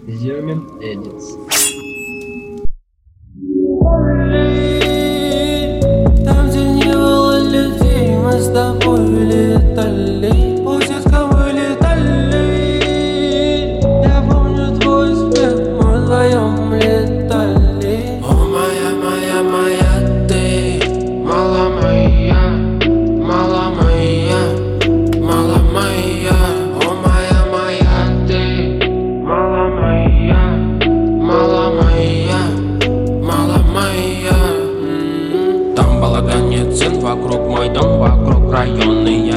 Зермен Эдитс. Там, где не было людей, мы с тобой летали. Утятка мы летали. Я помню твой смех, мы вдвоем летали. О, моя, моя, моя, ты мала моя, мала моя, мала моя. О, моя, моя, ты мала моя, мала моя, мала моя. Там балаган, нет цен, вокруг мой дом, вокруг районные